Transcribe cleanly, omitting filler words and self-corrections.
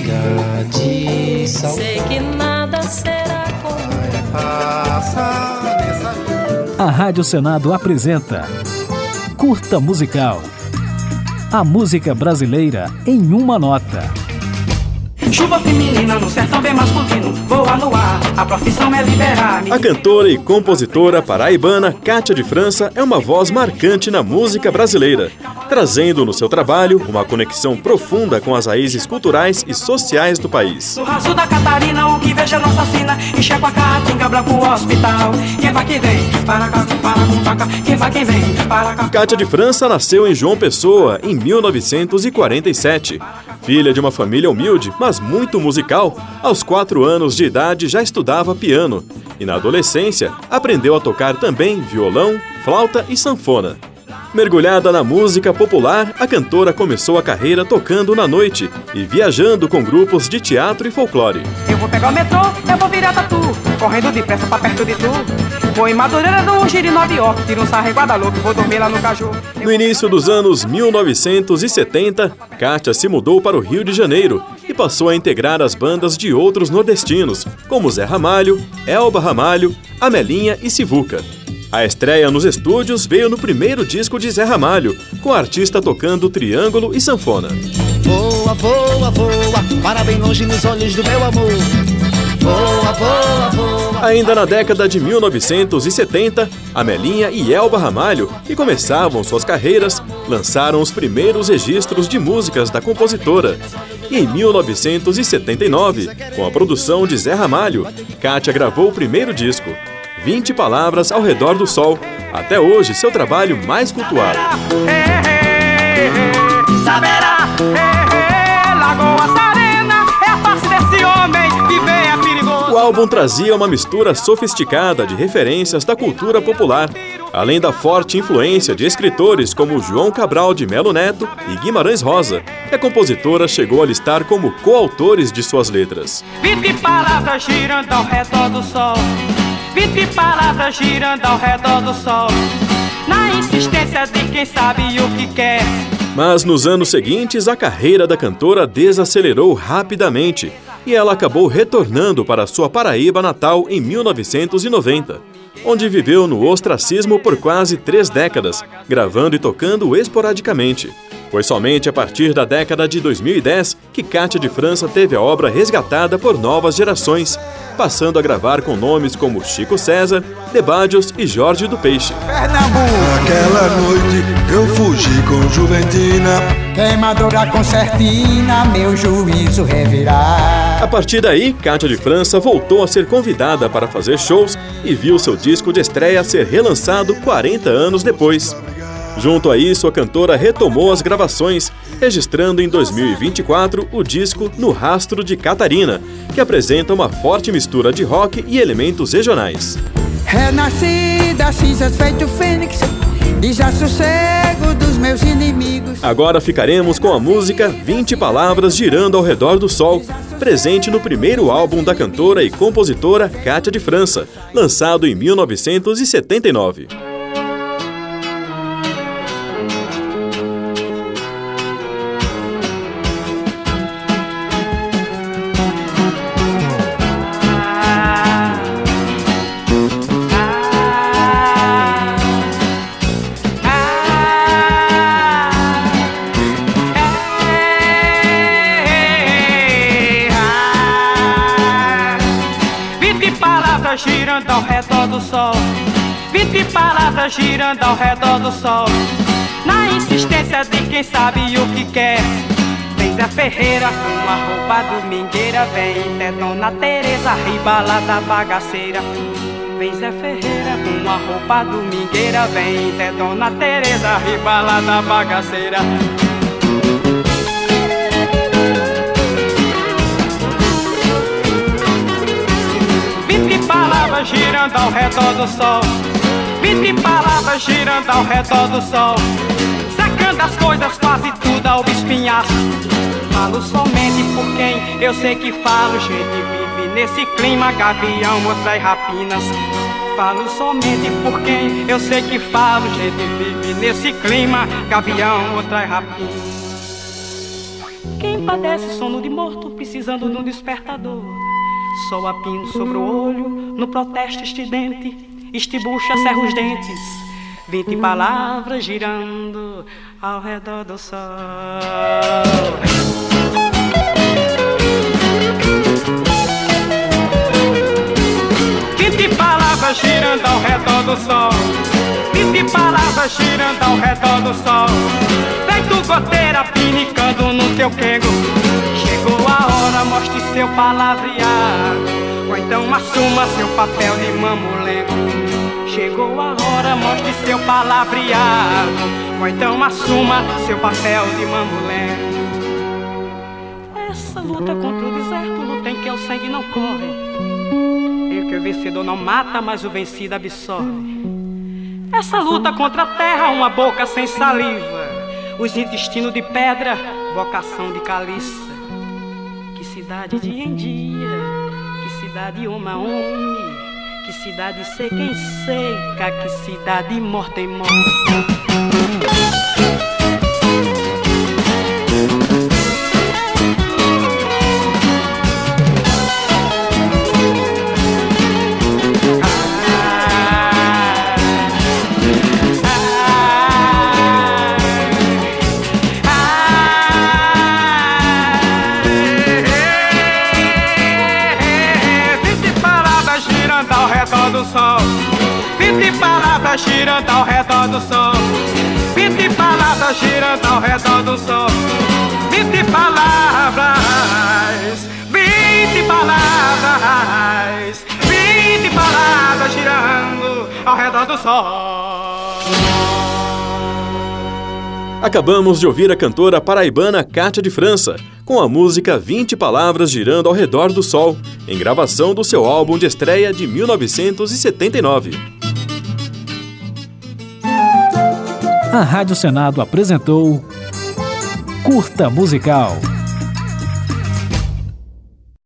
de saudade. Sei que nada será como A Rádio Senado apresenta Curta Musical. A música brasileira em uma nota. Chuva feminina no sertão bem masculino, voa no ar, a profissão é liberar. A cantora e compositora paraibana Kátia de França é uma voz marcante na música brasileira, trazendo no seu trabalho uma conexão profunda com as raízes culturais e sociais do país. No raso da Catarina, o que veja nossa sina, enxerga a caatinga branco hospital. Quem vai que vem, para cá, quem vai quem vem, para cá. Kátia de França nasceu em João Pessoa em 1947. Filha de uma família humilde, mas muito musical, aos 4 anos de idade já estudava piano e na adolescência aprendeu a tocar também violão, flauta e sanfona. Mergulhada na música popular, a cantora começou a carreira tocando na noite e viajando com grupos de teatro e folclore. Eu vou pegar o metrô, eu vou virar tatu, correndo depressa pra perto de tu. Vou em Madureira do Giro em Nova York, tiro um sarro em Guadalupe, vou dormir lá no Caju. No início dos anos 1970, Kátia se mudou para o Rio de Janeiro e passou a integrar as bandas de outros nordestinos, como Zé Ramalho, Elba Ramalho, Amelinha e Sivuca. A estreia nos estúdios veio no primeiro disco de Zé Ramalho, com a artista tocando triângulo e sanfona. Voa, voa, voa, para bem longe nos olhos do meu amor. Voa, voa, voa. Ainda na década de 1970, Amelinha e Elba Ramalho, que começavam suas carreiras, lançaram os primeiros registros de músicas da compositora. E em 1979, com a produção de Zé Ramalho, Kátia gravou o primeiro disco, 20 Palavras ao Redor do Sol, até hoje seu trabalho mais cultuado. Saberá, Lagoa Serena, é a face desse homem, viver é perigoso. O álbum trazia uma mistura sofisticada de referências da cultura popular, além da forte influência de escritores como João Cabral de Melo Neto e Guimarães Rosa, que a compositora chegou a listar como coautores de suas letras. 20 palavras girando ao redor do sol, 20 palavras girando ao redor do sol, na insistência de quem sabe o que quer. Mas nos anos seguintes, a carreira da cantora desacelerou rapidamente e ela acabou retornando para sua Paraíba natal em 1990, onde viveu no ostracismo por quase 3 décadas, gravando e tocando esporadicamente. Foi somente a partir da década de 2010 que Kátia de França teve a obra resgatada por novas gerações, passando a gravar com nomes como Chico César, Debadios e Jorge do Peixe. Naquela noite eu fugi com Juventina, queimadora concertina, meu juízo revirar. A partir daí, Kátia de França voltou a ser convidada para fazer shows e viu seu disco de estreia ser relançado 40 anos depois. Junto a isso, a cantora retomou as gravações, registrando em 2024 o disco No Rastro de Catarina, que apresenta uma forte mistura de rock e elementos regionais. Renasci das cinzas feito fênix, desassossego dos meus inimigos. Agora ficaremos com a música 20 Palavras girando ao redor do sol, presente no primeiro álbum da cantora e compositora Kátia de França, lançado em 1979. Girando ao redor do sol, 20 palavras girando ao redor do sol, na insistência de quem sabe o que quer. Vem Zé Ferreira com a roupa domingueira, vem Dona Teresa ribala da bagaceira. Vem Zé Ferreira com a roupa domingueira, vem Dona Teresa ribala da bagaceira. Girando ao redor do sol, 20 palavras girando ao redor do sol, secando as coisas quase tudo ao espinhaço. Falo somente por quem eu sei que falo, gente vive nesse clima, gavião, outra e rapinas. Falo somente por quem eu sei que falo, gente vive nesse clima, gavião, outra e rapinas. Quem padece sono de morto, precisando de um despertador. Sol a pino sobre o olho, no protesto estridente, estibucha, cerra os dentes, 20 palavras girando ao redor do sol. 20 palavras girando ao redor do sol, 20 palavras girando ao redor do sol, feito goteira pinicando no teu quengo. Chegou a hora, mostre seu palavrear, ou então assuma seu papel de mamulengo. Chegou a hora, mostre seu palavrear, ou então assuma seu papel de mamulengo. Essa luta contra o deserto, luta em que o sangue não corre, em que o vencedor não mata, mas o vencido absorve. Essa luta contra a terra, uma boca sem saliva, os intestinos de pedra, vocação de caliça. Que cidade de endia, que cidade uma homem, que cidade seca em seca, que cidade morta em morte. 20 palavras girando ao redor do sol, 20 palavras girando ao redor do sol, 20 palavras, 20 palavras, 20 palavras girando ao redor do sol. Acabamos de ouvir a cantora paraibana Cátia de França, com a música 20 Palavras Girando ao Redor do Sol, em gravação do seu álbum de estreia de 1979. A Rádio Senado apresentou Curta Musical.